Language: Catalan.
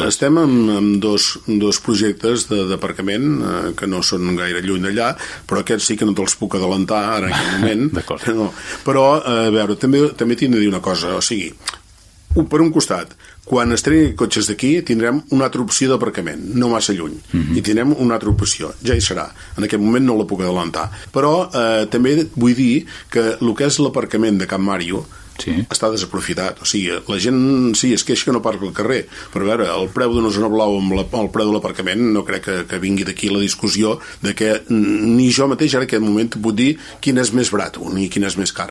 estem amb dos projectes d'aparcament que no són gaire lluny d'allà, però aquests sí que no te'ls puc adelantar ara en aquest moment. No. Però, a veure, també tinc de dir una cosa, o sigui, per un costat, quan es treguin cotxes d'aquí tindrem una altra opció d'aparcament, no massa lluny, i tindrem una altra opció, ja hi serà, en aquest moment no la puc adelantar, però també vull dir que el que és l'aparcament de Can Màrio està desaprofitat, o sigui, la gent sí, es queixa que no parca al carrer, però a veure, el preu d'una zona blau amb el preu de l'aparcament no crec que vingui d'aquí la discussió de que ni jo mateix ara en aquest moment puc dir quin és més barat ni quin és més car.